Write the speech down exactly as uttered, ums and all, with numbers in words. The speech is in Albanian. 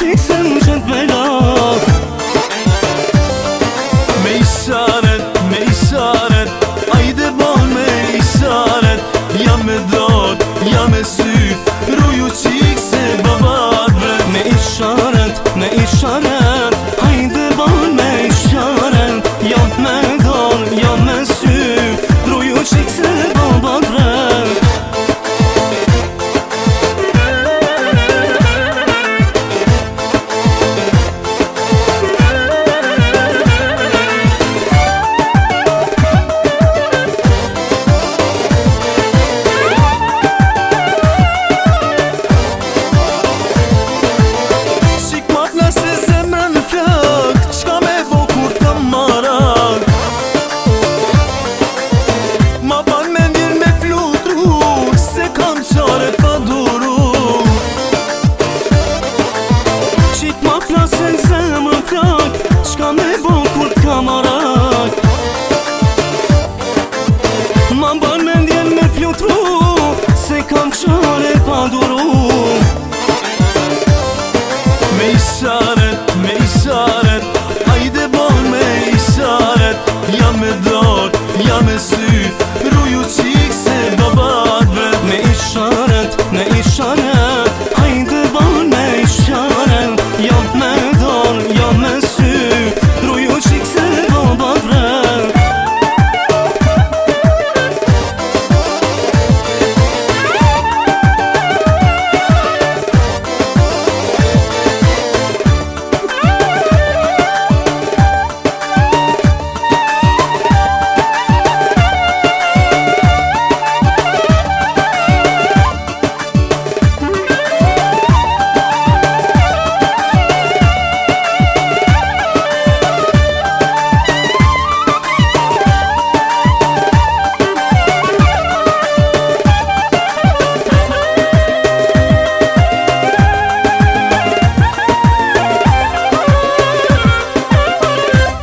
çeksen jet bela. Me işaret, me işaret, haydi bol me işaret. Ya me dod, ya me sy, ruju çikse babat vet. Me işaret, me işaret, haydi bol me işaret. Ya me dol, ya me sy, ruju çekse babat vet. Qka me bo kur t'ka marak? Ma ban me ndjen me flutru, se kam qare pa duru. Me işaret